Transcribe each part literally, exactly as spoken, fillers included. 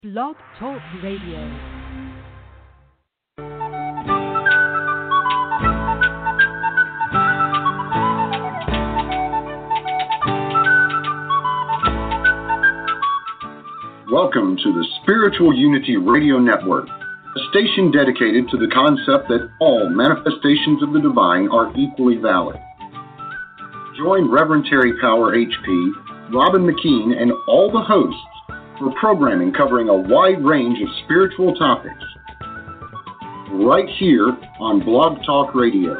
Blog Talk Radio. Welcome to the Spiritual Unity Radio Network, a station dedicated to the concept that all manifestations of the divine are equally valid. Join Reverend Terry Power H P, Robin McKean, and all the hosts for programming covering a wide range of spiritual topics, right here on Blog Talk Radio.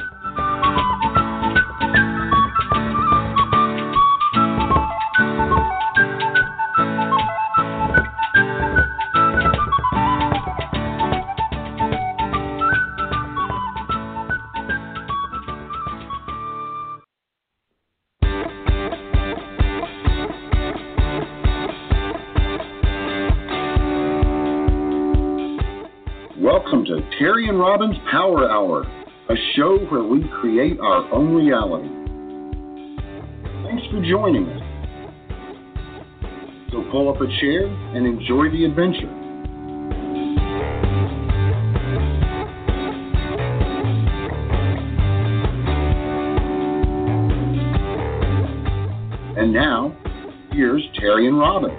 Welcome to Terry and Robin's Power Hour, a show where we create our own reality. Thanks for joining us. So pull up a chair and enjoy the adventure. And now, here's Terry and Robin.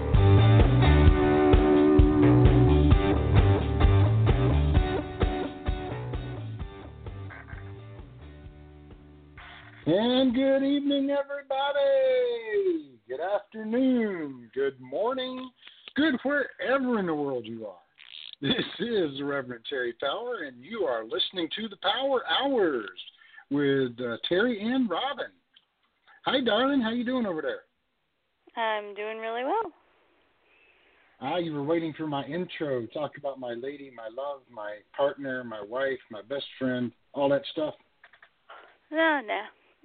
And good evening, everybody. Good afternoon. Good morning. Good wherever in the world you are. This is Reverend Terry Power, and you are listening to the Power Hours with uh, Terry and Robin. Hi, darling. How you doing over there? I'm doing really well. Ah, you were waiting for my intro. Talk about my lady, my love, my partner, my wife, my best friend, all that stuff. No, no.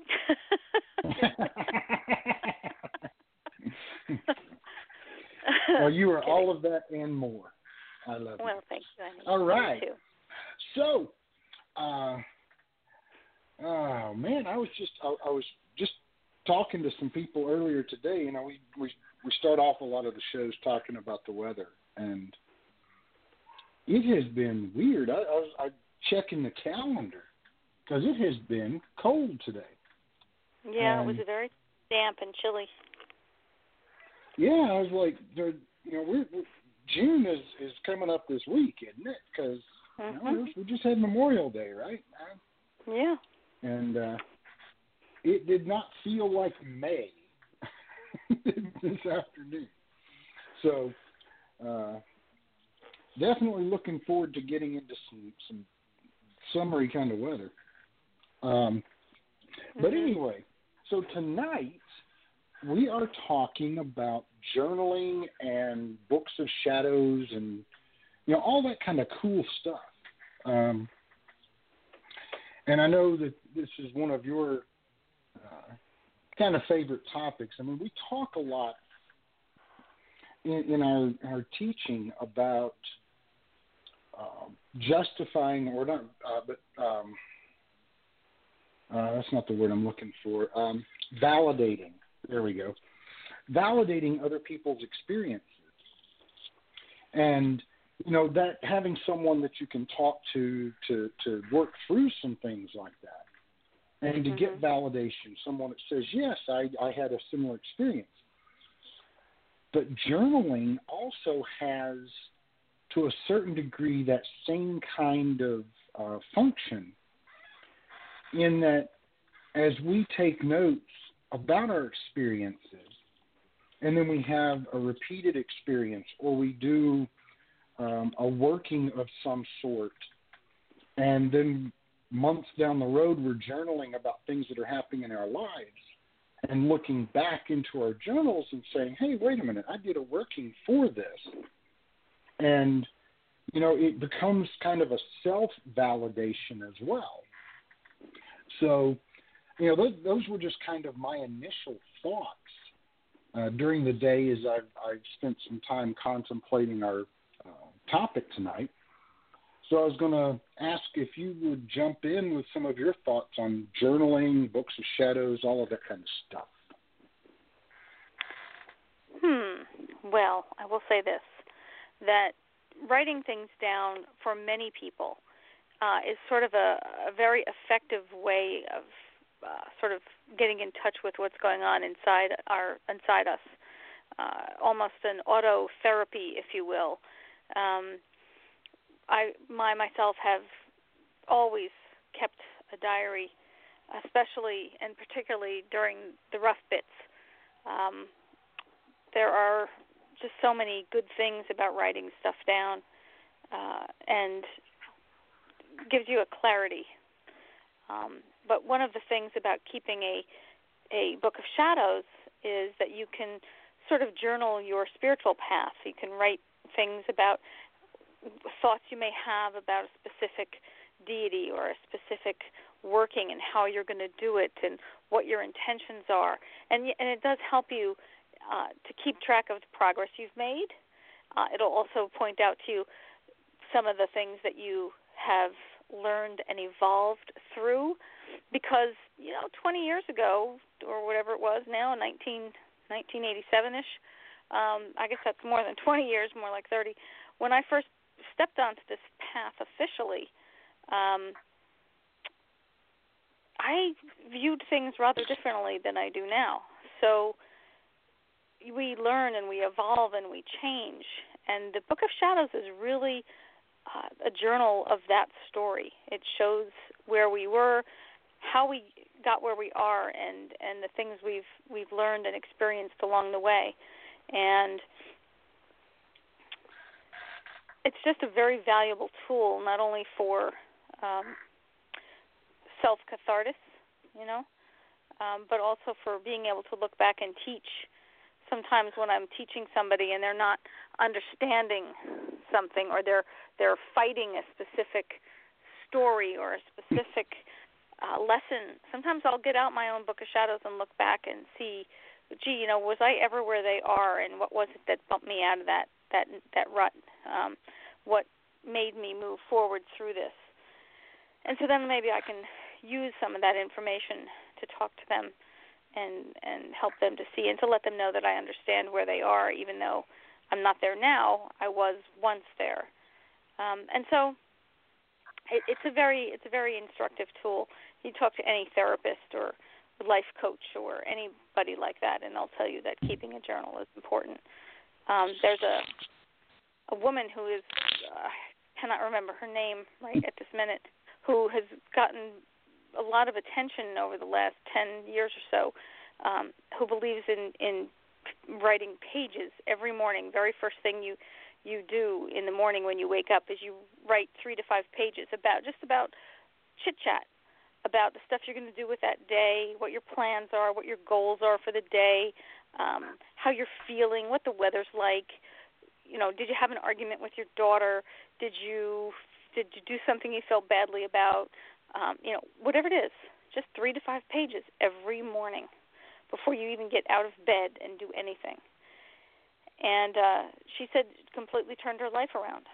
Well, you are all of that and more. I love you. Well, thank you. Honey. All right. You too. So, uh, oh man, I was just I, I was just talking to some people earlier today. You know, we we we start off a lot of the shows talking about the weather, and it has been weird. I, I was I checking the calendar because it has been cold today. Yeah, um, it was very damp and chilly. Yeah, I was like, you know, we're, we're, June is, is coming up this week, isn't it? Because mm-hmm. you know, we just had Memorial Day, right? Yeah. And uh, it did not feel like May this afternoon. So uh, definitely looking forward to getting into some, some summery kind of weather. Um, but mm-hmm. anyway, so tonight we are talking about journaling and books of shadows and, you know, all that kind of cool stuff. Um, and I know that this is one of your uh, kind of favorite topics. I mean, we talk a lot in, in our, our teaching about um, justifying, or not, uh, but um, uh, that's not the word I'm looking for, um, validating. There we go. Validating other people's experiences. And, you know, that having someone that you can talk to to, to work through some things like that and to mm-hmm. get validation, someone that says, yes, I, I had a similar experience. But journaling also has, to a certain degree, that same kind of uh, function in that as we take notes about our experiences, and then we have a repeated experience, or we do um, a working of some sort, and then months down the road we're journaling about things that are happening in our lives and looking back into our journals and saying, hey, wait a minute, I did a working for this. And, you know, it becomes kind of a self-validation as well. So, you know, those, those were just kind of my initial thoughts uh, during the day as I've, I've spent some time contemplating our uh, topic tonight. So I was going to ask if you would jump in with some of your thoughts on journaling, books of shadows, all of that kind of stuff. Hmm. Well, I will say this. that writing things down for many people uh, is sort of a, a very effective way of uh, sort of getting in touch with what's going on inside our inside us, uh, almost an auto therapy, if you will. Um, I my myself have always kept a diary, especially and particularly during the rough bits. Um, there are just so many good things about writing stuff down, uh, and gives you a clarity. Um, but one of the things about keeping a a book of shadows is that you can sort of journal your spiritual path. You can write things about thoughts you may have about a specific deity or a specific working and how you're going to do it and what your intentions are. And and it does help you uh, to keep track of the progress you've made. Uh, it'll also point out to you some of the things that you have learned and evolved through, because, you know, twenty years ago, or whatever it was now, nineteen, nineteen eighty-seven-ish, um, I guess that's more than twenty years, more like thirty, when I first stepped onto this path officially, um, I viewed things rather differently than I do now. So we learn and we evolve and we change. And the Book of Shadows is really uh, a journal of that story. It shows where we were, how we got where we are, and, and the things we've we've learned and experienced along the way. And it's just a very valuable tool, not only for um, self-catharsis, you know, um, but also for being able to look back and teach. Sometimes when I'm teaching somebody and they're not understanding something, or they're they're fighting a specific story or a specific uh, lesson, sometimes I'll get out my own Book of Shadows and look back and see, gee, you know, was I ever where they are, and what was it that bumped me out of that that that rut? Um, what made me move forward through this? And so then maybe I can use some of that information to talk to them and and help them to see, and to let them know that I understand where they are, even though I'm not there now. I was once there. Um, and so it, it's a very it's a very instructive tool. You talk to any therapist or life coach or anybody like that, and they'll tell you that keeping a journal is important. Um, there's a a woman who is, uh, I cannot remember her name right at this minute, who has gotten a lot of attention over the last ten years or so, um, who believes in, in writing pages every morning. Very first thing you, you do in the morning when you wake up is you write three to five pages about just about chit-chat, about the stuff you're going to do with that day, what your plans are, what your goals are for the day, um, how you're feeling, what the weather's like. You know, did you have an argument with your daughter? Did you did you do something you felt badly about? Um, you know, whatever it is, just three to five pages every morning before you even get out of bed and do anything. And uh, she said it completely turned her life around.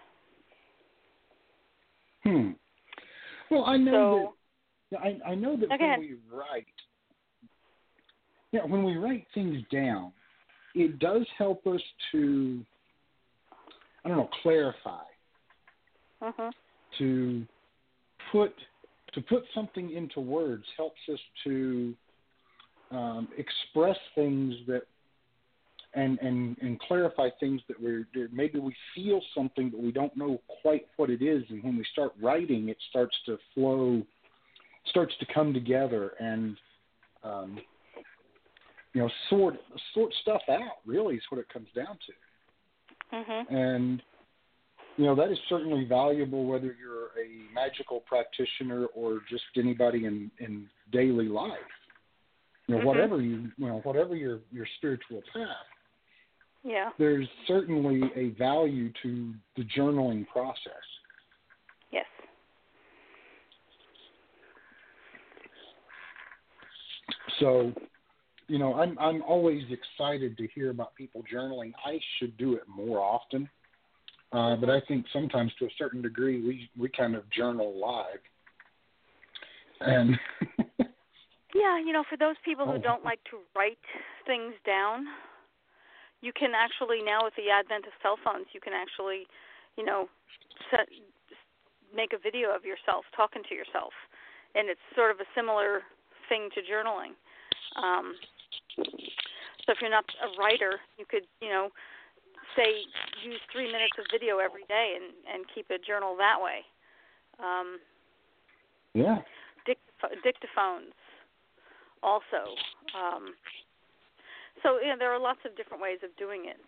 Hmm. Well, I know so, that I, I know that again, when we write, yeah, when we write things down, it does help us to, I don't know, clarify, uh-huh. to put to put something into words helps us to um, express things that and, and and clarify things that we're maybe we feel something but we don't know quite what it is, and when we start writing, it starts to flow, starts to come together, and um, you know, sort sort stuff out. Really, is what it comes down to. Mm-hmm. And you know, that is certainly valuable whether you're a magical practitioner or just anybody in, in daily life. You know, mm-hmm. whatever you, you know, whatever your, your spiritual path. Yeah. There's certainly a value to the journaling process. Yes. So, you know, I'm I'm always excited to hear about people journaling. I should do it more often. Uh, but I think sometimes, to a certain degree, we, we kind of journal live. And yeah, you know, for those people who oh. don't like to write things down, you can actually now, with the advent of cell phones, you can actually, you know, set, make a video of yourself talking to yourself, and it's sort of a similar thing to journaling. Um, so if you're not a writer, you could, you know, say use three minutes of video every day and, and keep a journal that way. Um, yeah. Dict- dictaphones also. Um, so yeah, there are lots of different ways of doing it.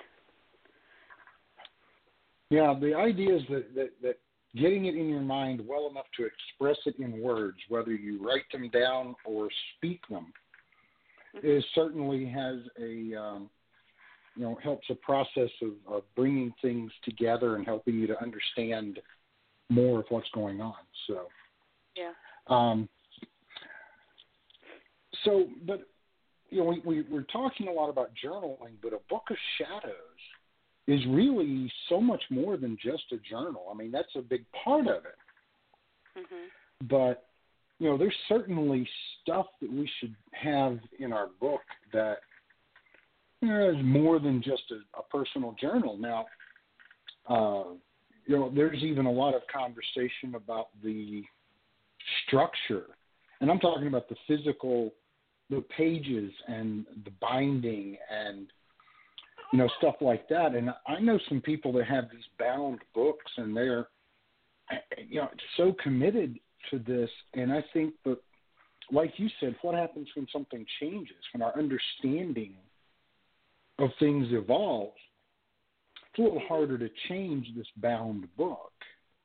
Yeah, the idea is that, that, that getting it in your mind well enough to express it in words, whether you write them down or speak them, mm-hmm. is certainly has a, um, you know, helps a process of, of bringing things together and helping you to understand more of what's going on. So, yeah. Um, so, but, you know, we, we, we're talking a lot about journaling, but a book of shadows is really so much more than just a journal. I mean, that's a big part of it. Mm-hmm. But, you know, there's certainly stuff that we should have in our book that you know, is more than just a, a personal journal. Now, uh, you know, there's even a lot of conversation about the structure. And I'm talking about the physical, the pages and the binding and, you know, stuff like that. And I know some people that have these bound books and they're, you know, so committed to this. And I think that, like you said, what happens when something changes, when our understanding of things evolves, it's a little harder to change this bound book.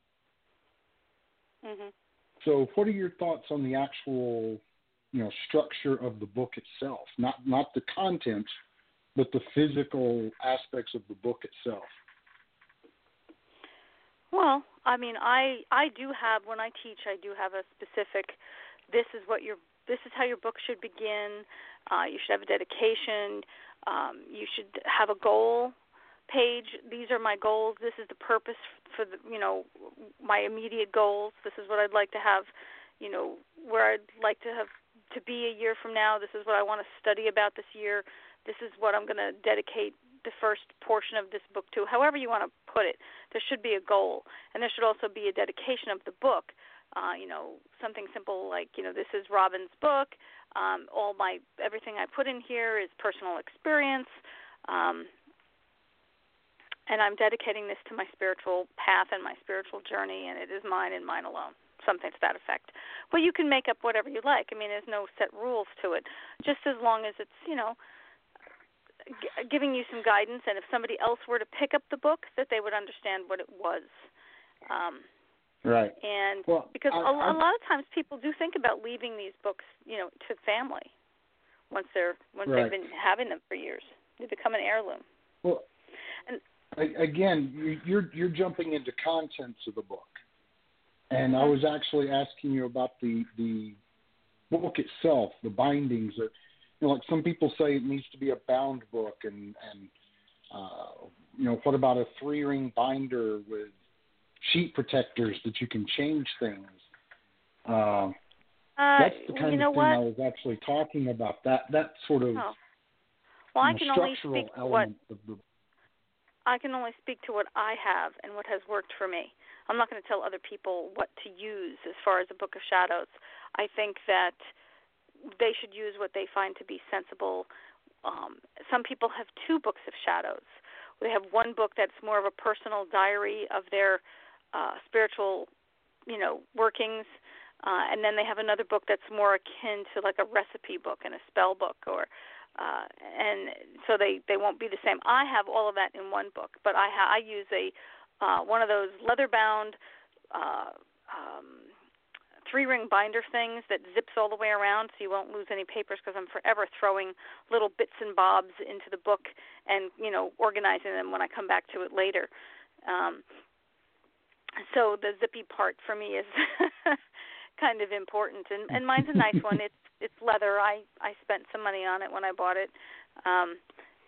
Mm-hmm. So what are your thoughts on the actual, you know, structure of the book itself? Not not the content, but the physical aspects of the book itself. Well, I mean, I I do have, when I teach, I do have a specific, this is what your, this is how your book should begin. Uh, you should have a dedication. Um, you should have a goal page. These are my goals. This is the purpose for the, you know, my immediate goals. This is what I'd like to have, you know, where I'd like to have to be a year from now. This is what I want to study about this year. This is what I'm going to dedicate the first portion of this book to. However you want to put it, there should be a goal, and there should also be a dedication of the book. Uh, you know, something simple like, you know, this is Robin's book. Um, all my everything I put in here is personal experience, um, and I'm dedicating this to my spiritual path and my spiritual journey, and it is mine and mine alone. Something to that effect. But you can make up whatever you like. I mean, there's no set rules to it, just as long as it's, you know, g- giving you some guidance, and if somebody else were to pick up the book, that they would understand what it was. Um, right. And well, because I, a, I, a lot of times people do think about leaving these books, you know, to family once they're once right. they've been having them for years. They become an heirloom. Well, and again, you're you're jumping into contents of the book. And I was actually asking you about the the book itself, the bindings. That, you know, like some people say it needs to be a bound book, and and uh, you know, what about a three ring binder with sheet protectors that you can change things? Uh, uh, that's the kind you know of thing what? I was actually talking about. That that sort of oh. well, I you know, can only structural speak to element what of the. I can only speak to what I have and what has worked for me. I'm not going to tell other people what to use as far as a Book of Shadows. I think that they should use what they find to be sensible. Um, some people have two books of shadows. They have one book that's more of a personal diary of their uh, spiritual, you know, workings, uh, and then they have another book that's more akin to like a recipe book and a spell book, or uh, and so they, they won't be the same. I have all of that in one book, but I ha- I use a uh, one of those leather-bound uh, um, three-ring binder things that zips all the way around so you won't lose any papers, because I'm forever throwing little bits and bobs into the book and, you know, organizing them when I come back to it later. Um, so the zippy part for me is kind of important, and, and mine's a nice one. It's it's leather. I, I spent some money on it when I bought it, um,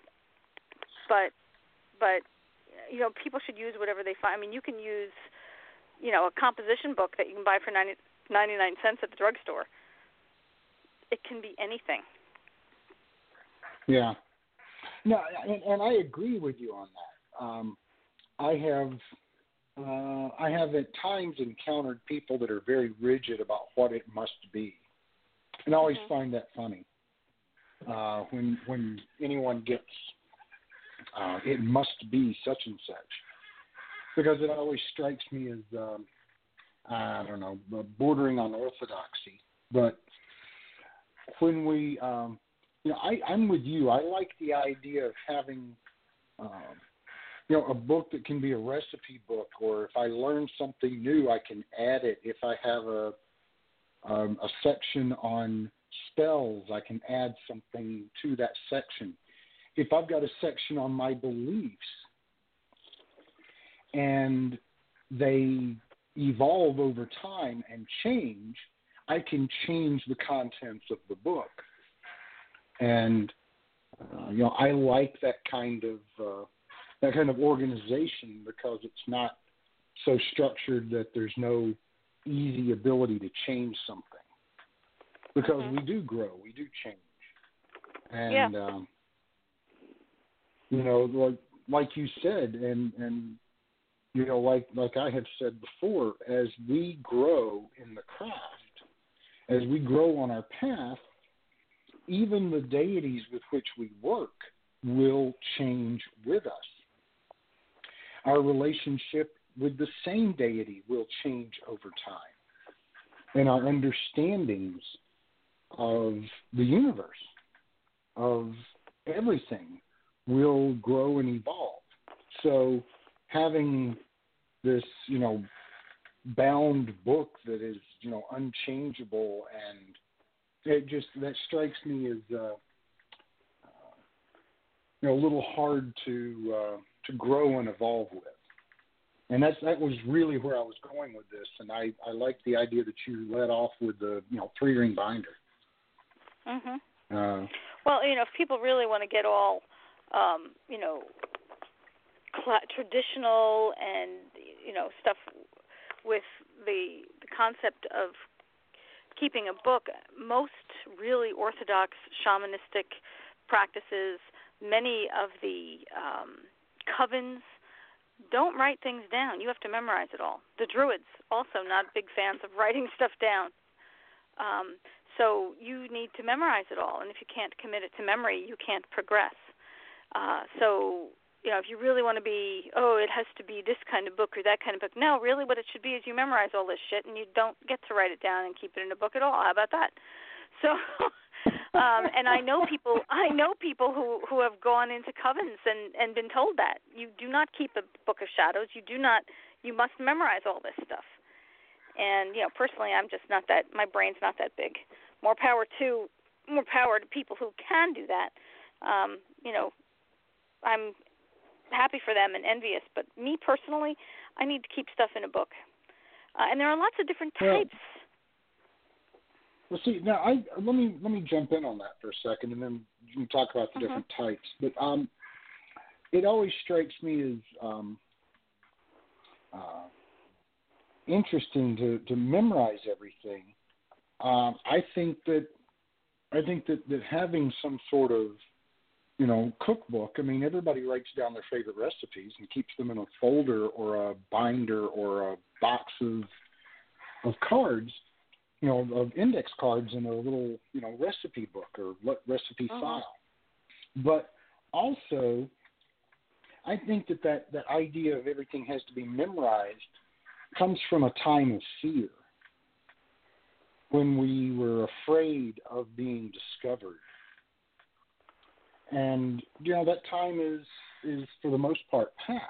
but but you know, people should use whatever they find. I mean, you can use, you know, a composition book that you can buy for ninety, ninety-nine cents at the drugstore. It can be anything. Yeah. No, and, and I agree with you on that. Um, I have uh, I have at times encountered people that are very rigid about what it must be, and I always mm-hmm. find that funny uh, when when anyone gets uh, it must be such and such, because it always strikes me as um, I don't know, bordering on orthodoxy. But when we um, You know, I, I'm with you. I like the idea of having, um, you know, a book that can be a recipe book, or if I learn something new, I can add it. If I have a um, a section on spells, I can add something to that section. If I've got a section on my beliefs and they evolve over time and change, I can change the contents of the book. And uh, you know, I like that kind of uh, that kind of organization, because it's not so structured that there's no easy ability to change something. Because mm-hmm. we do grow, we do change, and yeah. um, you know, like like you said, and and you know, like like I have said before, as we grow in the craft, as we grow on our path, even the deities with which we work will change with us. Our relationship with the same deity will change over time. And our understandings of the universe, of everything, will grow and evolve. So having this, you know, bound book that is, you know, unchangeable, and it just, that strikes me as, uh, uh, you know, a little hard to uh, to grow and evolve with. And that's that was really where I was going with this. And I, I like the idea that you led off with the, you know, three ring binder. Mhm. Uh, well, you know, if people really want to get all, um, you know, cl- traditional and, you know, stuff with the the concept of keeping a book, most really orthodox shamanistic practices, many of the um, covens don't write things down. You have to memorize it all. The Druids also not big fans of writing stuff down. Um, so you need to memorize it all, and if you can't commit it to memory, you can't progress. Uh, so you know, if you really want to be, oh, it has to be this kind of book or that kind of book. No, really what it should be is you memorize all this shit and you don't get to write it down and keep it in a book at all. How about that? So, um, and I know people, I know people who, who have gone into covens and, and been told that. You do not keep a book of shadows. You do not, you must memorize all this stuff. And, you know, personally, I'm just not that, my brain's not that big. More power to, more power to people who can do that. Um, you know, I'm happy for them and envious, but me personally, I need to keep stuff in a book. Uh, and there are lots of different types. Well, well, see, now I let me let me jump in on that for a second, and then you can talk about the mm-hmm. different types. But um, it always strikes me as um, uh, interesting to, to memorize everything. Um, I think that I think that, that having some sort of you know, cookbook. I mean, everybody writes down their favorite recipes and keeps them in a folder or a binder or a box of of cards, you know, of index cards in a little, you know, recipe book or recipe uh-huh. file. But also, I think that, that that idea of everything has to be memorized comes from a time of fear, when we were afraid of being discovered. And, you know, that time is, is for the most part past.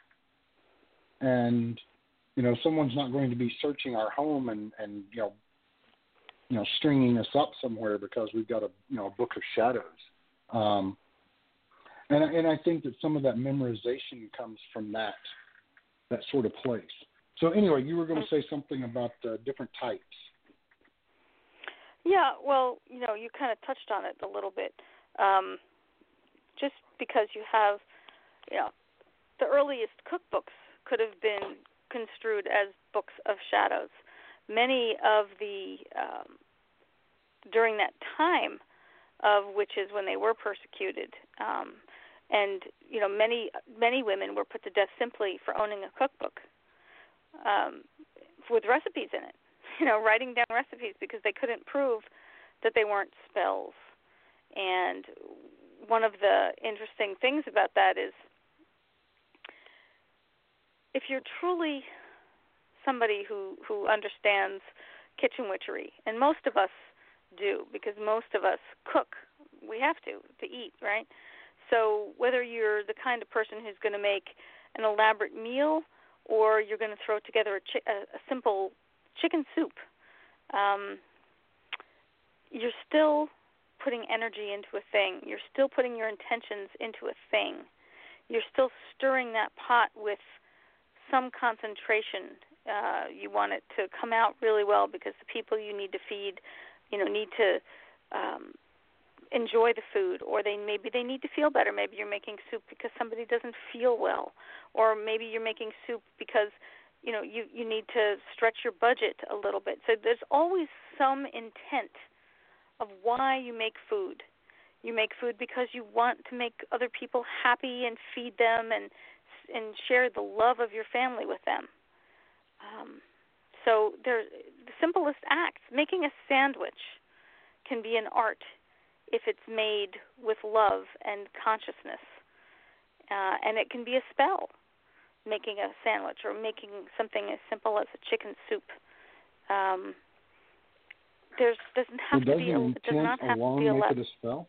And, you know, someone's not going to be searching our home and, and you know, you know, stringing us up somewhere because we've got a, you know, a book of shadows. Um, and, and I think that some of that memorization comes from that, that sort of place. So anyway, you were going to say something about uh, different types. Yeah, well, you know, you kind of touched on it a little bit. Um, just because you have, you know, the earliest cookbooks could have been construed as books of shadows. Many of the, um, during that time of witches when they were persecuted, um, And, you know, many many women were put to death simply for owning a cookbook um, with recipes in it, you know, writing down recipes because they couldn't prove that they weren't spells. And one of the interesting things about that is if you're truly somebody who, who understands kitchen witchery, and most of us do because most of us cook, we have to, to eat, right? So whether you're the kind of person who's going to make an elaborate meal or you're going to throw together a, chi- a, a simple chicken soup, um, you're still putting energy into a thing. You're still putting your intentions into a thing. You're still stirring that pot with some concentration. Uh, you want it to come out really well because the people you need to feed, you know, need to um, enjoy the food, or they maybe they need to feel better. Maybe you're making soup because somebody doesn't feel well, or maybe you're making soup because, you know, you, you need to stretch your budget a little bit. So there's always some intent of why you make food. You make food because you want to make other people happy and feed them and and share the love of your family with them. Um, so there's the simplest acts. Making a sandwich can be an art if it's made with love and consciousness. Uh, and it can be a spell, making a sandwich or making something as simple as a chicken soup. Um, there's doesn't have well, to be a, it does not have to be a make lesson. it a spell?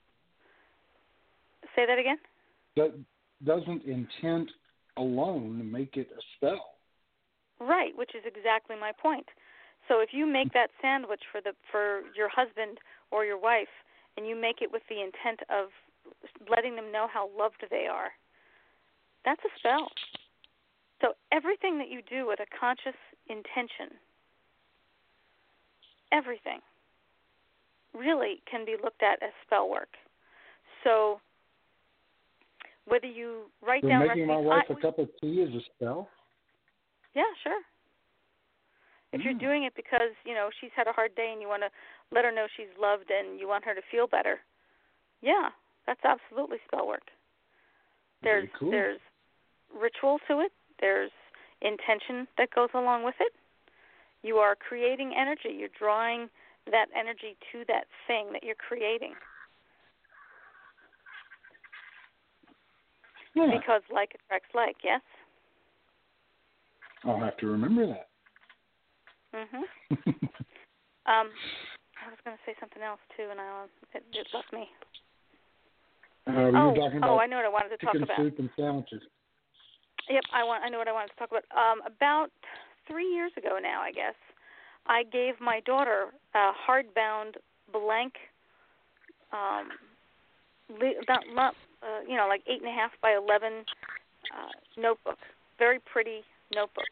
Say that again? That doesn't intent alone make it a spell. Right, which is exactly my point. So if you make that sandwich for the for your husband or your wife, and you make it with the intent of letting them know how loved they are, that's a spell. So everything that you do with a conscious intention, everything, really can be looked at as spell work. So whether you write so down making recipes, my wife I, a cup of tea is a spell? yeah, sure. If Mm. you're doing it because, you know, she's had a hard day and you want to let her know she's loved and you want her to feel better, yeah, that's absolutely spell work. There's Very cool. there's ritual to it. There's intention that goes along with it. You are creating energy. You're drawing that energy to that thing that you're creating. Yeah. Because like attracts like, yes? I'll have to remember that. Mhm. um, I was going to say something else too, and I it, it left me. Uh, we oh, were talking about oh, I know what I wanted to talk chicken about. soup and sandwiches. Yep, I want. I know what I wanted to talk about. Um, about three years ago now, I guess, I gave my daughter a hardbound blank, um, not, not uh, you know, like eight and a half by eleven uh, notebook, very pretty notebook.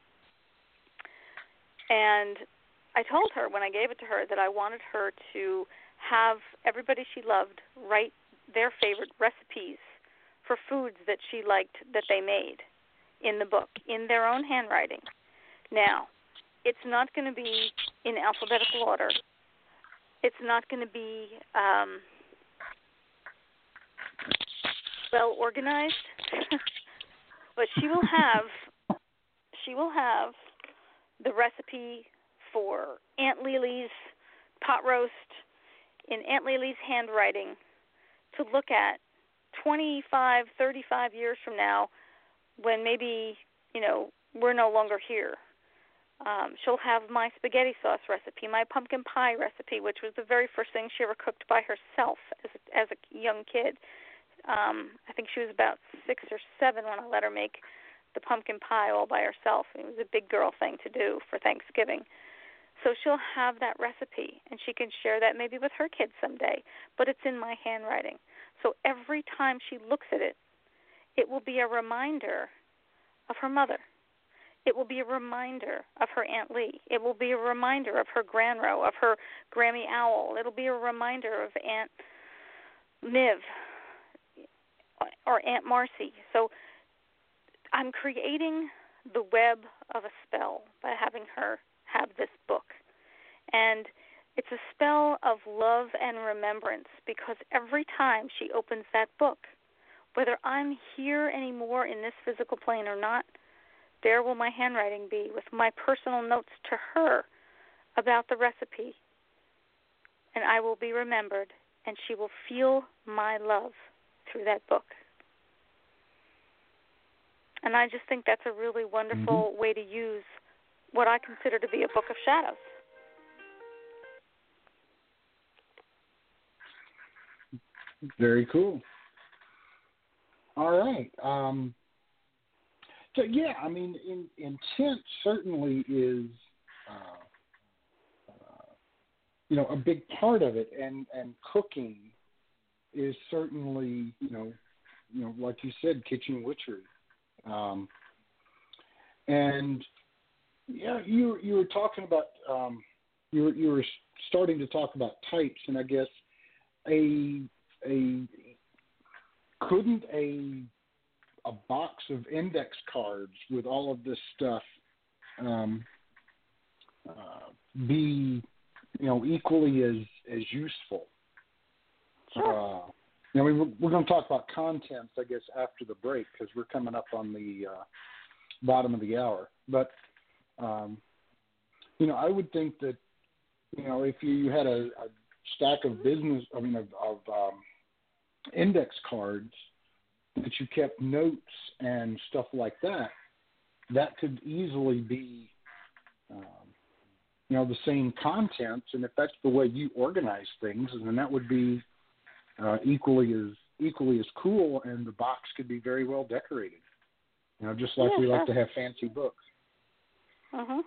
And I told her when I gave it to her that I wanted her to have everybody she loved write their favorite recipes for foods that she liked that they made in the book, in their own handwriting. Now, it's not going to be in alphabetical order. It's not going to be um, well organized, but she will have she will have the recipe for Aunt Lily's pot roast in Aunt Lily's handwriting to look at twenty-five, thirty-five years from now when maybe, you know, we're no longer here. Um, she'll have my spaghetti sauce recipe, my pumpkin pie recipe, which was the very first thing she ever cooked by herself as a, as a young kid. Um, I think she was about six or seven when I let her make the pumpkin pie all by herself. It was a big girl thing to do for Thanksgiving. So she'll have that recipe, and she can share that maybe with her kids someday, but it's in my handwriting. So every time she looks at it, it will be a reminder of her mother. It will be a reminder of her Aunt Lee. It will be a reminder of her Granro, of her Grammy Owl. It'll be a reminder of Aunt Niv or Aunt Marcy. So I'm creating the web of a spell by having her have this book. And it's a spell of love and remembrance because every time she opens that book, whether I'm here anymore in this physical plane or not, there will my handwriting be with my personal notes to her about the recipe. And I will be remembered, and she will feel my love through that book. And I just think that's a really wonderful mm-hmm. way to use what I consider to be a book of shadows. Very cool. All right. Um, so, yeah, I mean, in, intent certainly is, uh, uh, you know, a big part of it. And, and cooking is certainly, you know, you know, like you said, kitchen witchery. Um, and, yeah, you you were talking about, um, you were, you were starting to talk about types, and I guess a a couldn't a a box of index cards with all of this stuff um, uh, be, you know, equally as as useful? Sure. Uh, you know, we, we're going to talk about contents, I guess, after the break because we're coming up on the uh, bottom of the hour. But um, you know, I would think that, you know, if you had a, a stack of business, I mean, of, of um, index cards that you kept notes and stuff like that, that could easily be, um, you know, the same contents. And if that's the way you organize things, then that would be uh, equally as equally as cool, and the box could be very well decorated. You know, just like yeah, we sure. like to have fancy books. Mhm.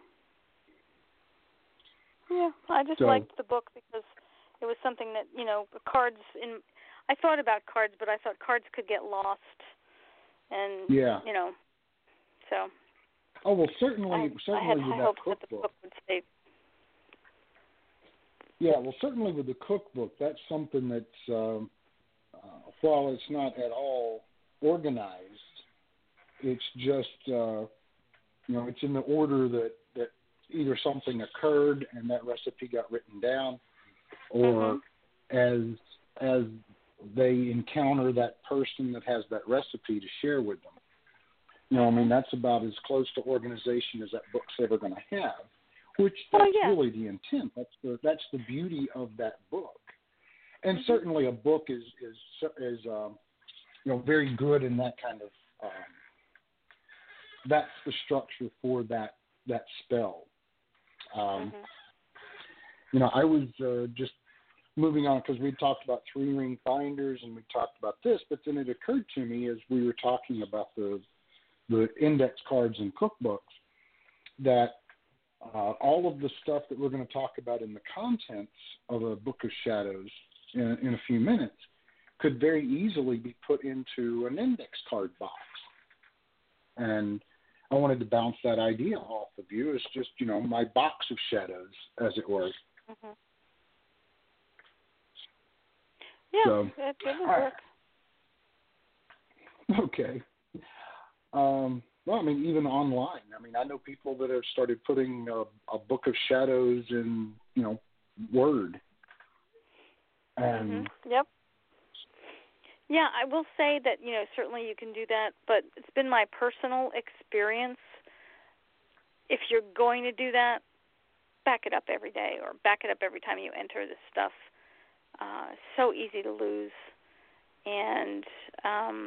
Yeah, I just so, liked the book because it was something that, you know, cards in. I thought about cards, but I thought cards could get lost, and yeah. you know, so. Oh well, certainly, I, certainly I had with high that hopes cookbook. that the book would stay. Yeah, well, certainly with the cookbook, that's something that's um, uh, while it's not at all organized, it's just uh, you know, it's in the order that, that either something occurred and that recipe got written down, or mm-hmm. as as they encounter that person that has that recipe to share with them. You know, I mean, that's about as close to organization as that book's ever going to have, which that's oh, yeah. really the intent. That's the that's the beauty of that book. And mm-hmm. certainly a book is is is um, you know, very good in that kind of um, that's the structure for that that spell. Um, mm-hmm. You know, I was uh, just moving on because we talked about three ring binders and we talked about this, but then it occurred to me as we were talking about the the index cards and cookbooks that uh, all of the stuff that we're going to talk about in the contents of a Book of Shadows in, in a few minutes could very easily be put into an index card box. And I wanted to bounce that idea off of you as just, you know, my box of shadows, as it were. Mm-hmm. Yeah, so, it didn't work. Okay. Um, well, I mean, even online. I mean, I know people that have started putting a, a Book of Shadows in, you know, Word. And mm-hmm. Yep. Yeah, I will say that, you know, certainly you can do that, but it's been my personal experience. If you're going to do that, back it up every day or back it up every time you enter this stuff. Uh, so easy to lose. And um,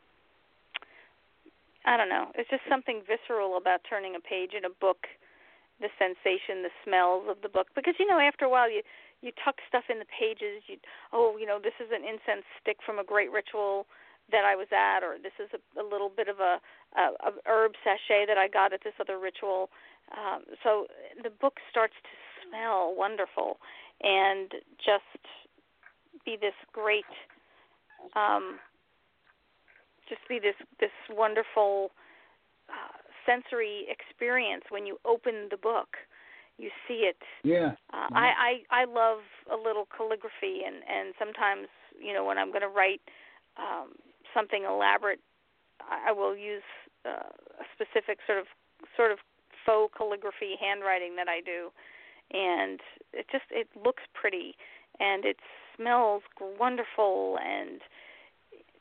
I don't know. It's just something visceral about turning a page in a book, the sensation, the smells of the book. Because, you know, after a while you, you tuck stuff in the pages. You, oh, you know, this is an incense stick from a great ritual that I was at, or this is a, a little bit of a, a, a herb sachet that I got at this other ritual. Um, so the book starts to smell wonderful and just be this great, um, just be this this wonderful uh, sensory experience when you open the book. You see it. Yeah. Uh, mm-hmm. I, I I love a little calligraphy, and, and sometimes, you know, when I'm going to write um, something elaborate, I, I will use uh, a specific sort of sort of faux calligraphy handwriting that I do, and it just it looks pretty, and it smells wonderful, and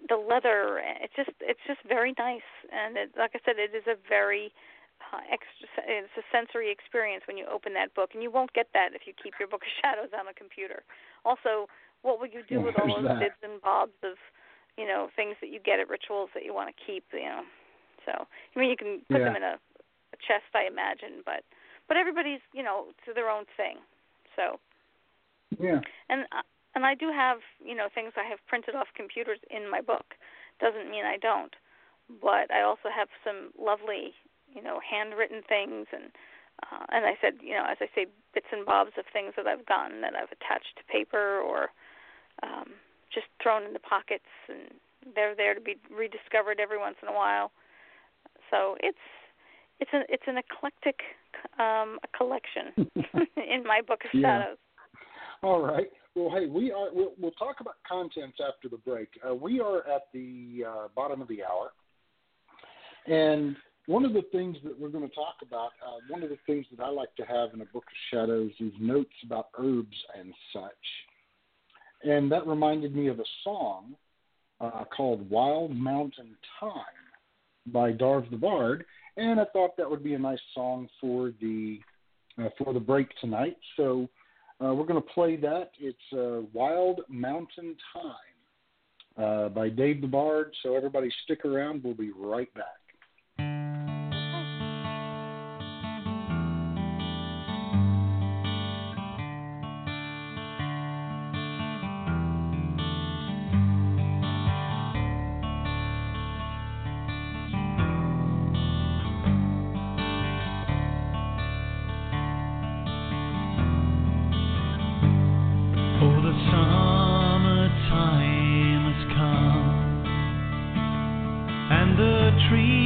the leather. It's just it's just very nice, and it, like I said, it is a very uh, extra. It's a sensory experience when you open that book, and you won't get that if you keep your Book of Shadows on a computer. Also, what will you do with all those bits and bobs of, you know, things that you get at rituals that you want to keep? You know, so I mean, you can put yeah. them in a, a chest, I imagine, but but everybody's, you know, to their own thing. So yeah, and. Uh, And I do have, you know, things I have printed off computers in my book. Doesn't mean I don't. But I also have some lovely, you know, handwritten things. And, uh, and I said, you know, as I say, bits and bobs of things that I've gotten that I've attached to paper or um, just thrown into pockets. And they're there to be rediscovered every once in a while. So it's it's, a, it's an eclectic um, a collection in my Book of yeah. Shadows. All right. Well, hey, we are. We'll, we'll talk about contents after the break. Uh, we are at the uh, bottom of the hour, and one of the things that we're going to talk about, uh, one of the things that I like to have in a Book of Shadows is notes about herbs and such. And that reminded me of a song uh, called "Wild Mountain Thyme" by Darv the Bard, and I thought that would be a nice song for the uh, for the break tonight. So. Uh, we're going to play that. It's uh, Wild Mountain Thyme uh, by Dave the Bard. So everybody stick around. We'll be right back. Tree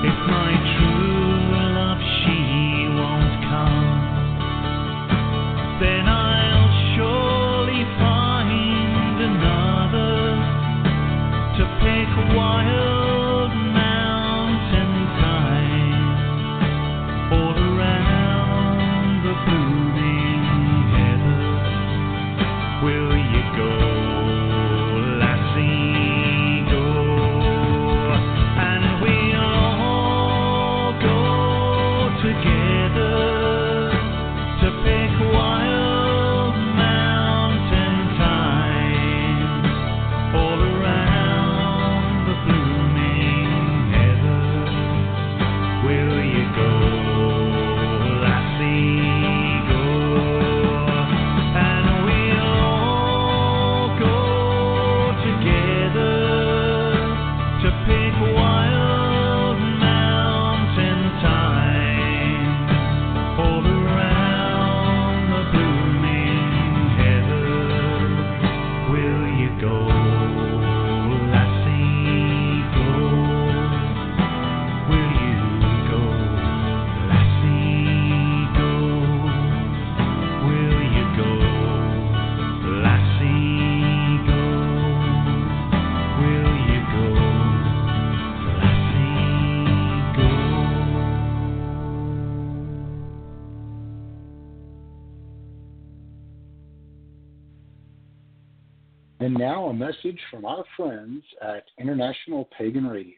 And now a message from our friends at International Pagan Radio.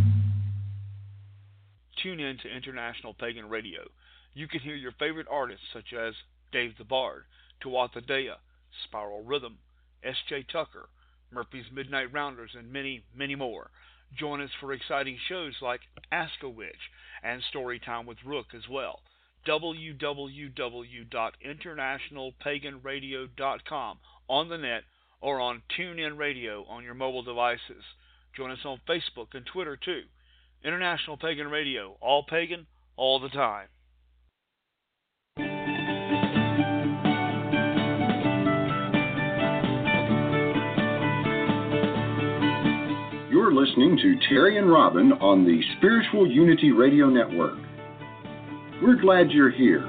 Tune in to International Pagan Radio. You can hear your favorite artists such as Dave the Bard, Tuatha Dea, Spiral Rhythm, S J Tucker, Murphy's Midnight Rounders, and many, many more. Join us for exciting shows like Ask a Witch and Storytime with Rook as well. w w w dot international pagan radio dot com on the net or on TuneIn Radio on your mobile devices. Join us on Facebook and Twitter too. International Pagan Radio, all pagan, all the time. You're listening to Terry and Robin on the Spiritual Unity Radio Network. We're glad you're here.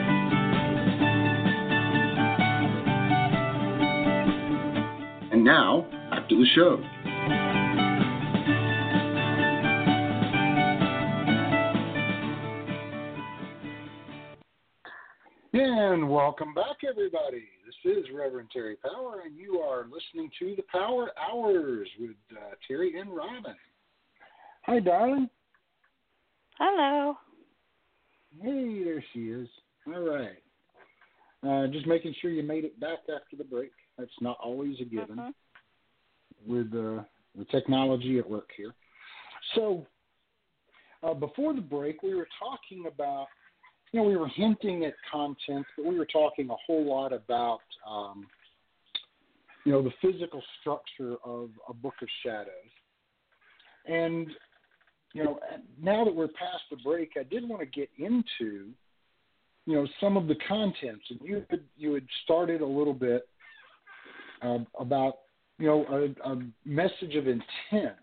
And now, back to the show. And welcome back, everybody. This is Reverend Terry Power, and you are listening to the Power Hours with uh, Terry and Robin. Hi, darling. Hello. Hey, there she is. All right. Uh, just making sure you made it back after the break. That's not always a given mm-hmm. with uh, the technology at work here. So, uh, before the break, we were talking about, you know, we were hinting at content, but we were talking a whole lot about, um, you know, the physical structure of a Book of Shadows. And, you know, now that we're past the break, I did want to get into, you know, some of the contents. And you had, you had started a little bit uh, about, you know, a, a message of intent.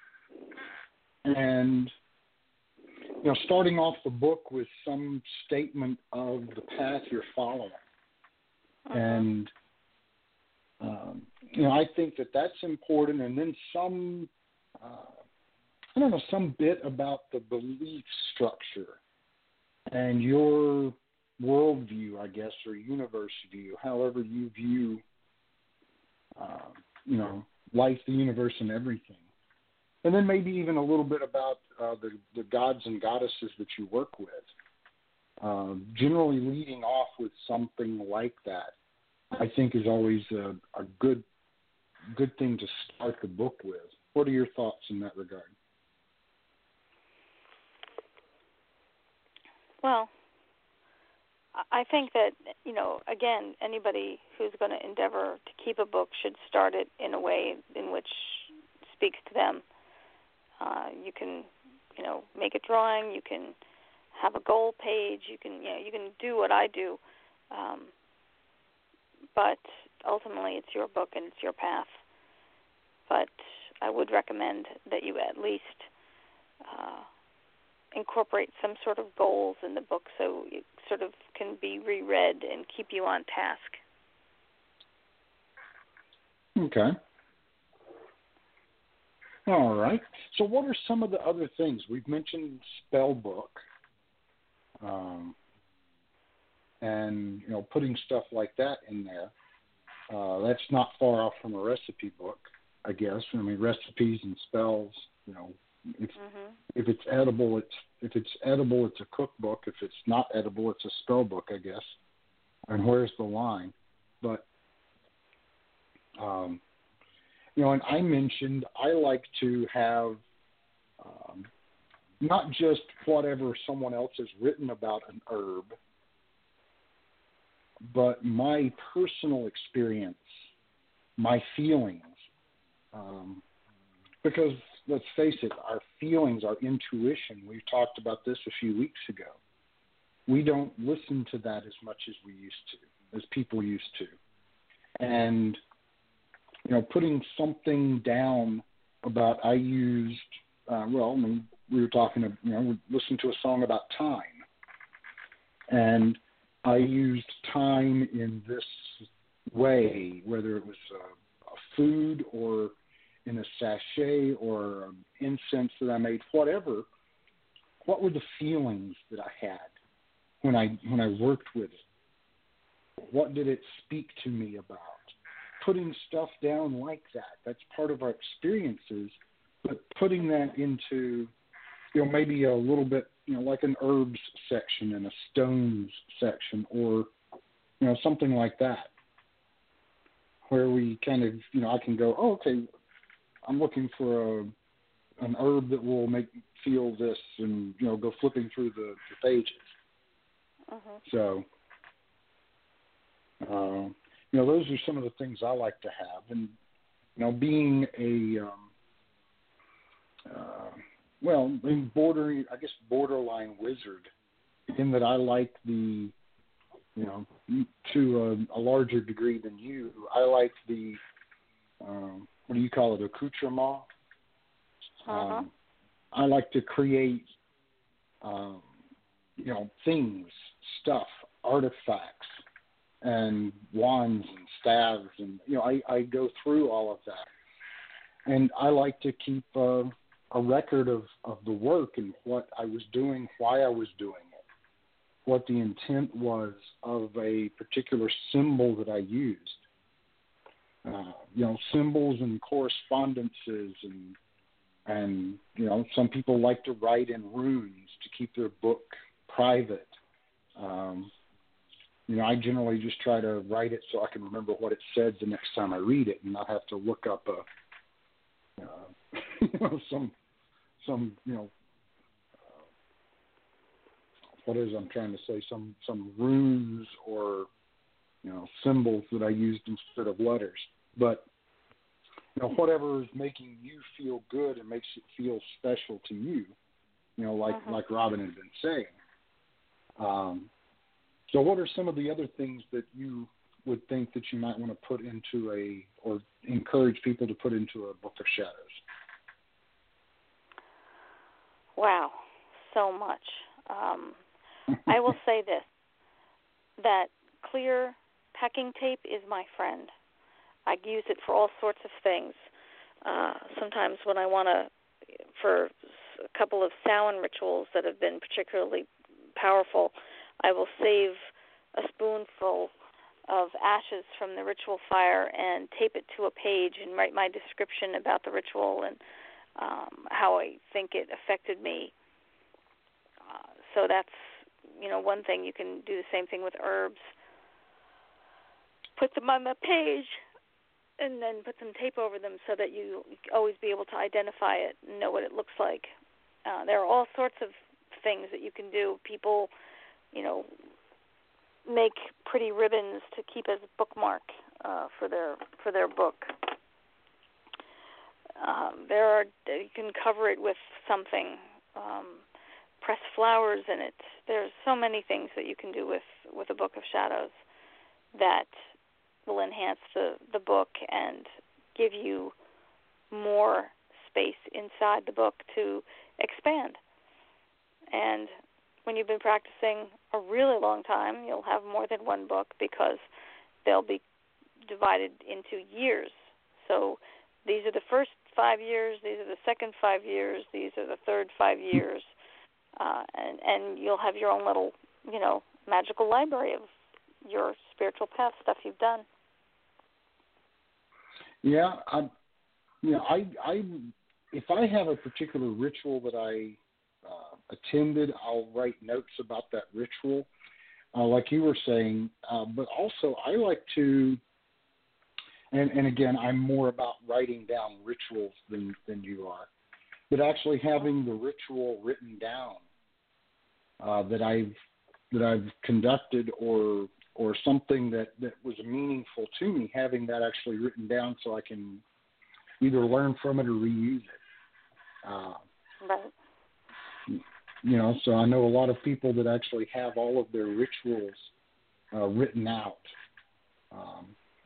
And, you know, starting off the book with some statement of the path you're following. Uh-huh. And, um, you know, I think that that's important. And then some, uh, I don't know, some bit about the belief structure and your worldview, I guess, or universe view, however you view, uh, you know, life, the universe, and everything. And then maybe even a little bit about uh, the, the gods and goddesses that you work with. Uh, generally leading off with something like that, I think, is always a, a good good thing to start the book with. What are your thoughts in that regard? Well, I think that, you know, again, anybody who's going to endeavor to keep a book should start it in a way in which speaks to them. Uh, you can, you know, make a drawing. You can have a goal page. You can, you know, you can do what I do. Um, but ultimately, it's your book and it's your path. But I would recommend that you at least uh, incorporate some sort of goals in the book so it sort of can be reread and keep you on task. Okay. All right. So what are some of the other things? We've mentioned spell book, um, and, you know, putting stuff like that in there. Uh, that's not far off from a recipe book, I guess. I mean, recipes and spells, you know, if, mm-hmm. if it's edible, it's if it's edible, it's a cookbook. If it's not edible, it's a spell book, I guess. And where's the line? But, um, you know, and I mentioned I like to have um, not just whatever someone else has written about an herb, but my personal experience, my feelings. Um, because let's face it, our feelings, our intuition, we talked about this a few weeks ago. We don't listen to that as much as we used to, as people used to. And, you know, putting something down about I used, uh, well, I mean, we were talking, to, you know, we listened to a song about time. And I used time in this way, whether it was a, a food or in a sachet or an incense that I made, whatever. What were the feelings that I had when I when I worked with it? What did it speak to me about? Putting stuff down like that, that's part of our experiences, but putting that into, you know, maybe a little bit, you know, like an herbs section and a stones section, or, you know, something like that, where we kind of, you know, I can go, oh, okay, I'm looking for a, an herb that will make me feel this, and, you know, go flipping through the, the pages. Uh-huh. So, uh, you know, those are some of the things I like to have. And, you know, being a, um, uh, well, in bordering, I guess, borderline wizard, in that I like the, you know, to a, a larger degree than you, I like the, um, what do you call it, accoutrement? Uh-huh. Um, I like to create, um, you know, things, stuff, artifacts, and wands and staves, and, you know, I, I go through all of that. And I like to keep uh, a record of, of the work and what I was doing, why I was doing it, what the intent was of a particular symbol that I used. Uh, you know, symbols and correspondences, and, and, you know, some people like to write in runes to keep their book private. Um, you know, I generally just try to write it so I can remember what it said the next time I read it, and not have to look up a, uh, you know, some, some, you know, uh, what is I'm trying to say, some, some runes or, you know, symbols that I used instead of letters. But, you know, whatever is making you feel good and makes it feel special to you, you know, like, uh-huh. like Robin had been saying. Um, so what are some of the other things that you would think that you might want to put into a, or encourage people to put into a Book of Shadows? Wow, so much. Um, I will say this, that clear packing tape is my friend. I use it for all sorts of things. Uh, sometimes when I want to, for a couple of Samhain rituals that have been particularly powerful, I will save a spoonful of ashes from the ritual fire and tape it to a page and write my description about the ritual and um, how I think it affected me. Uh, so that's, you know, one thing. You can do the same thing with herbs. Put them on the page and then put some tape over them so that you always be able to identify it and know what it looks like. Uh, there are all sorts of things that you can do. People, you know, make pretty ribbons to keep as a bookmark uh, for their for their book. Um, there are you can cover it with something, um, press flowers in it. There's so many things that you can do with, with a Book of Shadows that will enhance the, the book and give you more space inside the book to expand. when you've been practicing a really long time, you'll have more than one book because they'll be divided into years. So these are the first five years, these are the second five years, these are the third five years, uh, and, and you'll have your own little, you know, magical library of your spiritual path stuff you've done. Yeah, I, you know, I, I, if I have a particular ritual that I uh, attended, I'll write notes about that ritual, uh, like you were saying. Uh, but also, I like to, and, and again, I'm more about writing down rituals than than you are, but actually having the ritual written down uh, that I've that I've conducted or or something that, that was meaningful to me, having that actually written down so I can either learn from it or reuse it. Uh, right. You know, so I know a lot of people that actually have all of their rituals uh, written out. Um,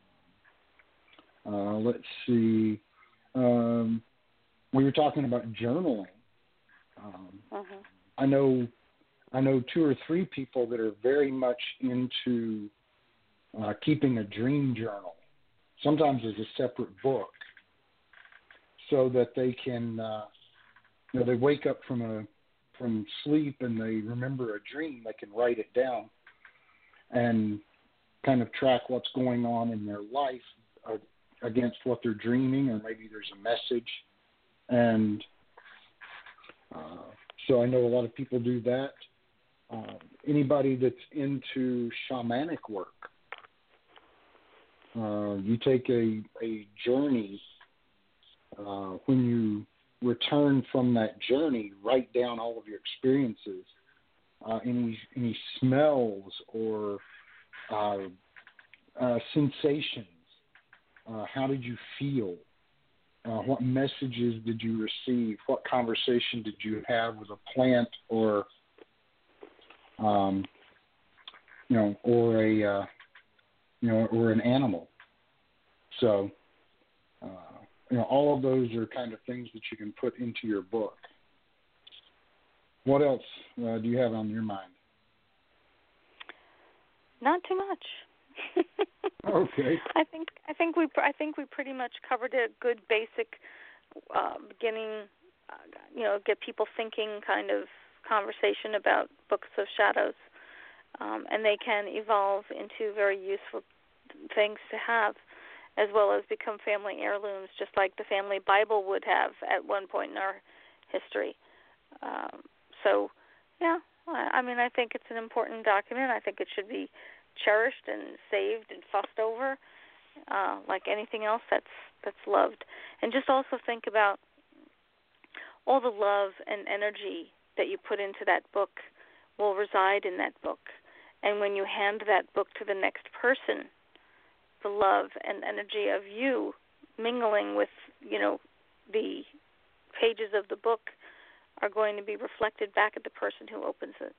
uh, let's see. Um, we were talking about journaling. Um, mm-hmm. I know I know two or three people that are very much into uh, keeping a dream journal, sometimes as a separate book, so that they can, uh, you know, they wake up from a from sleep and they remember a dream, they can write it down and kind of track what's going on in their life uh, against what they're dreaming, or maybe there's a message. And uh, so I know a lot of people do that. Uh, anybody that's into shamanic work, uh, you take a, a journey. Uh, when you return from that journey, write down all of your experiences, uh, any any smells or uh, uh, sensations. Uh, how did you feel? Uh, what messages did you receive? What conversation did you have with a plant or Um, you know, or a, uh, you know, or an animal. So, uh, you know, all of those are kind of things that you can put into your book. What else uh, do you have on your mind? Not too much. Okay. I think I think we I think we pretty much covered a good basic uh, beginning. Uh, you know, get people thinking kind of conversation about books of shadows, um, and they can evolve into very useful things to have, as well as become family heirlooms, just like the family Bible would have at one point in our history. Um, so, yeah, I, I mean, I think it's an important document. I think it should be cherished and saved and fussed over, uh, like anything else that's that's loved. And just also think about all the love and energy that you put into that book will reside in that book. And when you hand that book to the next person, the love and energy of you mingling with, you know, the pages of the book are going to be reflected back at the person who opens it.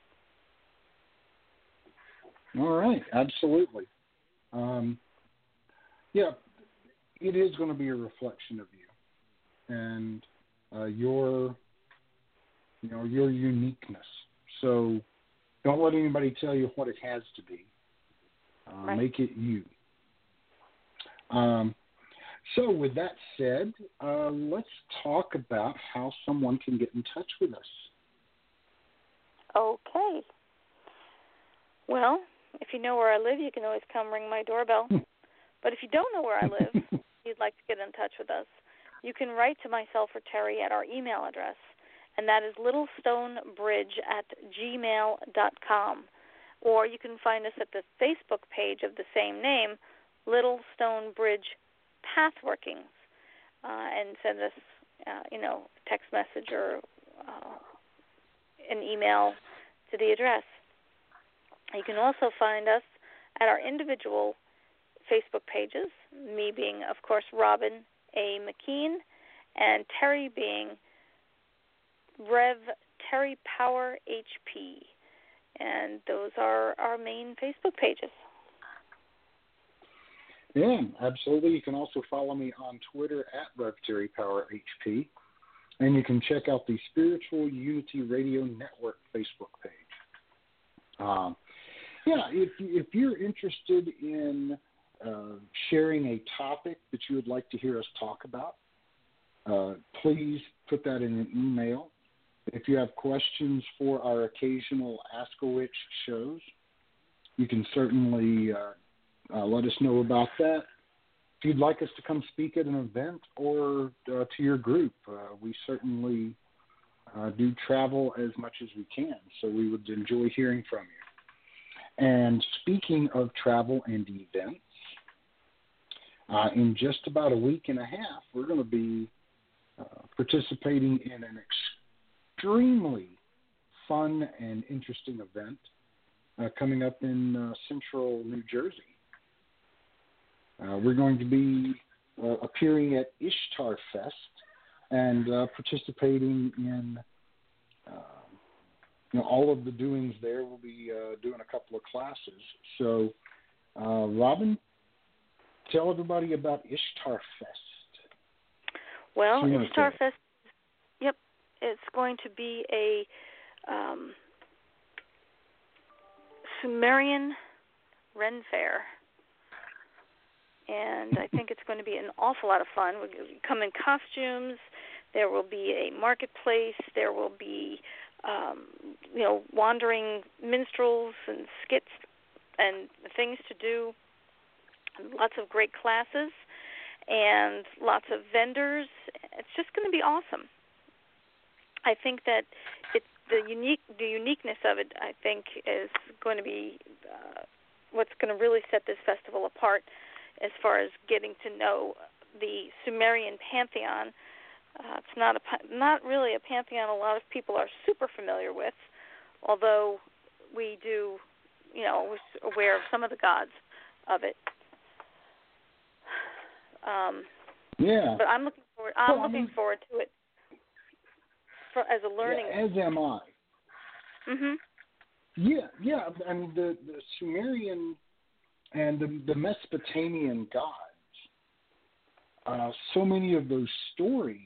All right, absolutely. Um, yeah, it is going to be a reflection of you and uh, your You know, your uniqueness. So don't let anybody tell you what it has to be. Uh, right. Make it you. Um, so with that said, uh, let's talk about how someone can get in touch with us. Okay. Well, if you know where I live, you can always come ring my doorbell. But if you don't know where I live, you'd like to get in touch with us, you can write to myself or Terry at our email address, and that is littlestonebridge at gmail dot com. Or you can find us at the Facebook page of the same name, Little Stone Bridge Pathworkings, uh, and send us, uh, you know, a text message or uh, an email to the address. You can also find us at our individual Facebook pages, me being, of course, Robin A. McKean, and Terry being Rev Terry Power H P, and those are our main Facebook pages. Yeah, absolutely. You can also follow me on Twitter at Rev Terry Power H P, and you can check out the Spiritual Unity Radio Network Facebook page. Um, yeah, if if you're interested in uh, sharing a topic that you would like to hear us talk about, uh, please put that in an email. If you have questions for our occasional Ask a Witch shows, you can certainly uh, uh, let us know about that. If you'd like us to come speak at an event or uh, to your group, uh, we certainly uh, do travel as much as we can, so we would enjoy hearing from you. And speaking of travel and events, uh, in just about a week and a half, we're going to be uh, participating in an extremely fun and interesting event uh, coming up in uh, central New Jersey. Uh, we're going to be uh, appearing at Ishtar Fest and uh, participating in uh, you know, all of the doings there. We'll be uh, doing a couple of classes. So, uh, Robin, tell everybody about Ishtar Fest. Well, Ishtar Fest, yep, it's going to be a um, Sumerian Ren Fair. And I think it's going to be an awful lot of fun. We'll come in costumes. There will be a marketplace. There will be, um, you know, wandering minstrels and skits and things to do. Lots of great classes and lots of vendors. It's just going to be awesome. I think that it's the unique, the uniqueness of it, I think, is going to be uh, what's going to really set this festival apart. As far as getting to know the Sumerian pantheon, uh, it's not a not really a pantheon a lot of people are super familiar with, although we do, you know, we're aware of some of the gods of it. Um, yeah. But I'm looking forward. I'm well, looking I mean, forward to it for, as a learning. Yeah, as am I. Mhm. Yeah, yeah. I mean, the, the Sumerian and the, the Mesopotamian gods, uh, so many of those stories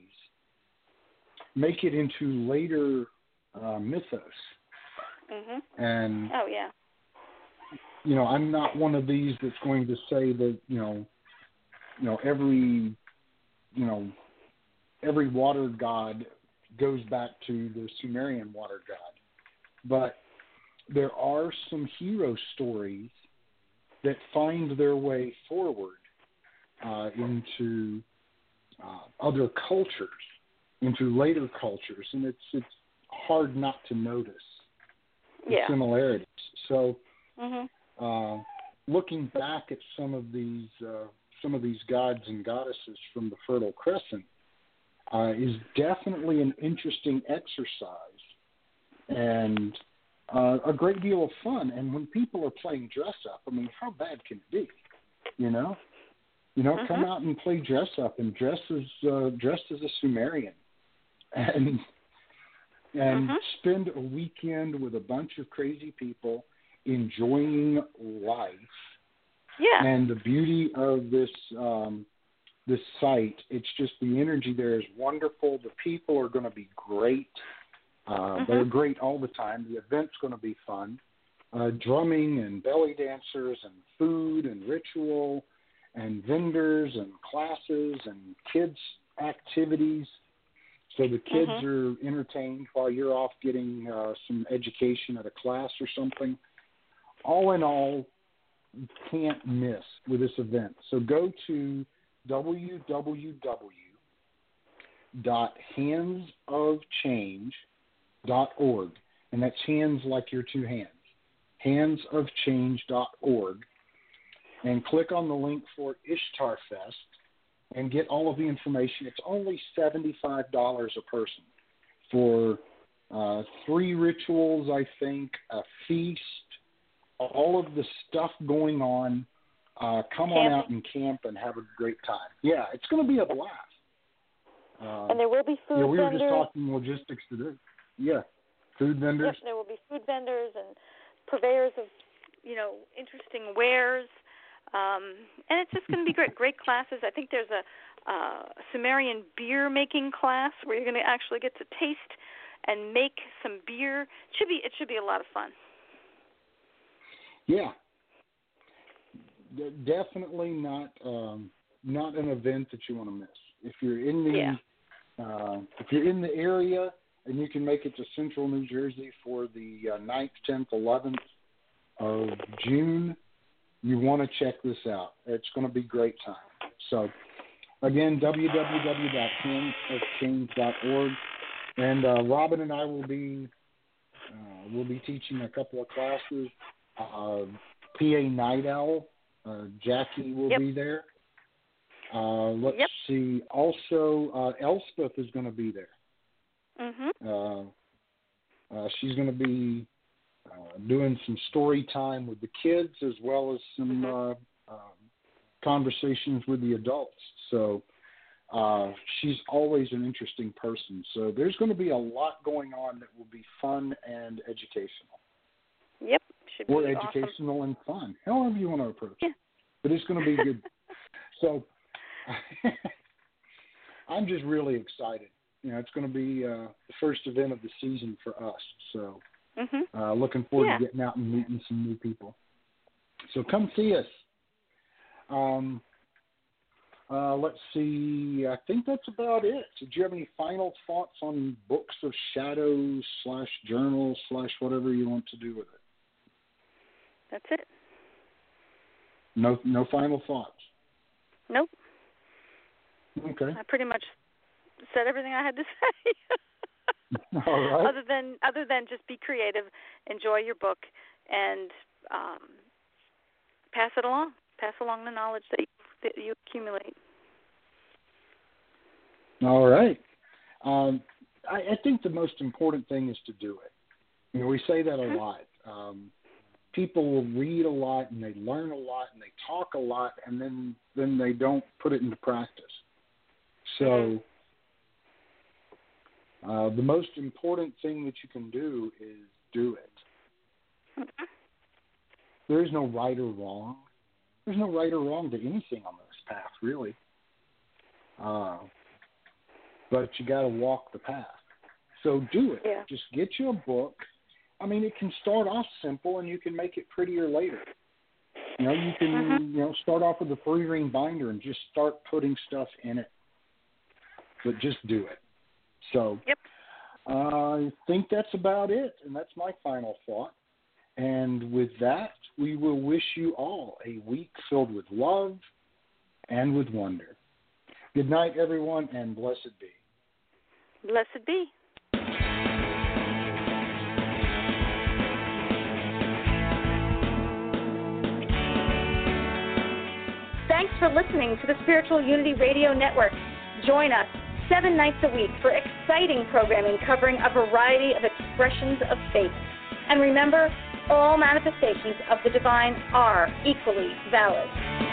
make it into later uh, mythos. Mhm. And oh yeah. You know, I'm not one of these that's going to say that you know, you know every, you know, every water god goes back to the Sumerian water god, but there are some hero stories that find their way forward uh, into uh, other cultures, into later cultures, and it's it's hard not to notice the yeah. similarities. So, mm-hmm. uh, looking back at some of these uh, some of these gods and goddesses from the Fertile Crescent uh, is definitely an interesting exercise and Uh, a great deal of fun. And when people are playing dress up, I mean, how bad can it be? You know, you know, mm-hmm. come out and play dress up and dress as uh, dressed as a Sumerian, and and mm-hmm. spend a weekend with a bunch of crazy people enjoying life. Yeah. And the beauty of this um, this site, it's just the energy there is wonderful. The people are going to be great. Uh, mm-hmm. They're great all the time. The event's going to be fun. Uh, drumming and belly dancers and food and ritual and vendors and classes and kids' activities. So the kids mm-hmm. are entertained while you're off getting uh, some education at a class or something. All in all, you can't miss with this event. So go to w w w dot hands of change dot org, and that's hands like your two hands, hands of change dot org, and click on the link for Ishtar Fest and get all of the information. It's only seventy-five dollars a person for uh, three rituals, I think, a feast, all of the stuff going on. Uh, come Camping. on out and camp and have a great time. Yeah, it's going to be a blast. Uh, and there will be food yeah, we vendors. were just talking logistics today. Yeah, food vendors. Yep, there will be food vendors and purveyors of, you know, interesting wares. Um, and it's just going to be great. Great classes. I think there's a uh, Sumerian beer making class where you're going to actually get to taste and make some beer. It should be. It should be a lot of fun. Yeah. D- definitely not um, not an event that you want to miss. If you're in the Yeah. uh, if you're in the area and you can make it to Central New Jersey for the uh, ninth, tenth, eleventh of June, you want to check this out. It's going to be a great time. So, again, w w w dot hands of change dot org. And uh, Robin and I will be uh, will be teaching a couple of classes. Uh, P A Night Owl, uh, Jackie will yep. be there. Uh, let's yep. see. Also, uh, Elspeth is going to be there. Mm-hmm. Uh, uh, she's going to be uh, doing some story time with the kids as well as some mm-hmm. uh, um, conversations with the adults. So uh, she's always an interesting person. So there's going to be a lot going on that will be fun and educational. Yep. Should be or awesome. educational and fun, however you want to approach yeah. it. But it's going to be good. So I'm just really excited. You know, it's going to be uh, the first event of the season for us. So mm-hmm. uh, looking forward yeah. to getting out and meeting some new people. So come see us. Um, uh, let's see. I think that's about it. Did you have any final thoughts on Books of Shadows slash journals slash whatever you want to do with it? That's it. No, no final thoughts. Nope. Okay. I pretty much said everything I had to say. All right. Other than other than just be creative, enjoy your book, and um, pass it along. Pass along the knowledge that you, that you accumulate. All right. Um, I, I think the most important thing is to do it. You know, we say that a mm-hmm. lot. Um, people will read a lot and they learn a lot and they talk a lot and then then they don't put it into practice. So mm-hmm. uh, the most important thing that you can do is do it. Mm-hmm. There is no right or wrong. There's no right or wrong to anything on this path, really. Uh, but you got to walk the path. So do it. Yeah. Just get you a book. I mean, it can start off simple, and you can make it prettier later. You know, you can mm-hmm. you know start off with a three-ring binder and just start putting stuff in it. But just do it. So yep. uh, I think that's about it, and that's my final thought. And with that, we will wish you all a week filled with love and with wonder. Good night, everyone, and blessed be. Blessed be. Thanks for listening to the Spiritual Unity Radio Network. Join us seven nights a week for exciting programming covering a variety of expressions of faith. And remember, all manifestations of the divine are equally valid.